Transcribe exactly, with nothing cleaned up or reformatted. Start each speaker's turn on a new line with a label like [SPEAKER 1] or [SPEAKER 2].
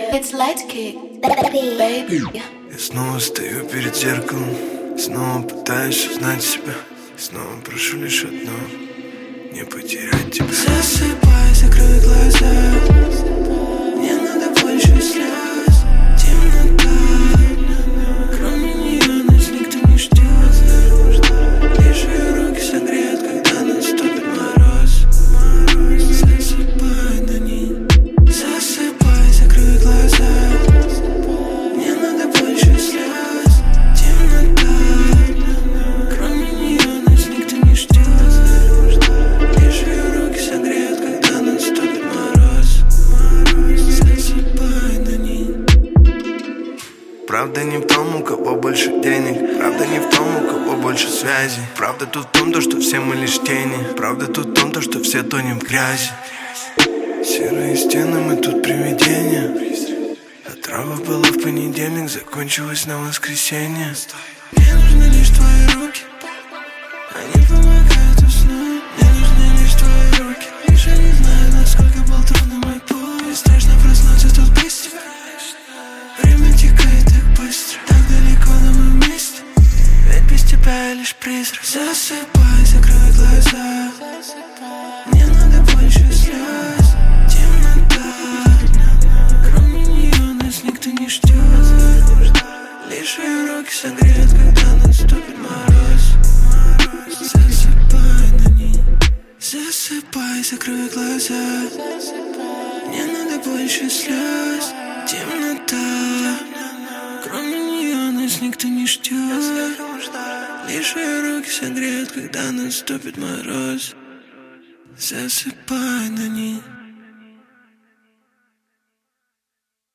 [SPEAKER 1] It's light kick, baby.
[SPEAKER 2] Я снова стою перед зеркалом, снова пытаюсь узнать себя, снова прошу лишь одно — не потерять тебя.
[SPEAKER 3] Засыпай, закрой глаза, не надо больше слез. Темнота, кроме нее нас никто не ждет. Лишь ее руки согреют, когда наступит мороз. Засыпай на ней. Засыпай, закрой глаза, не надо больше слез. Темнота, кроме нее нас никто не ждет. Лишь ее руки согреют, когда наступит мороз. Засыпай на ней.
[SPEAKER 2] Правда не в том, у кого больше денег, правда не в том, у кого больше связи. Правда тут в том, то, что все мы лишь тени. Правда тут в том, то, что все тонем в грязи. Серые стены, мы тут привидения. Отрава была в понедельник, закончилась на воскресенье.
[SPEAKER 3] Мне нужны лишь твои руки, они помогают уснуть. Мне нужны лишь твои руки, лишь я не знаю, насколько был трудный мой путь. Страшно проснуться тут без тебя. Время текает так быстро, так далеко, но мы вместе. Ведь без тебя я лишь призрак. Засыпай, закрой глаза, не надо больше слез. Темнота, кроме нее нас никто не ждет. Лишь ее руки согреют, когда наступит мороз. Засыпай на ней. Засыпай, закрой глаза, не надо больше слез. Темнота, кроме нее нас никто не ждет. Лишь ее руки согреют, когда наступит мороз. Засыпай на ней.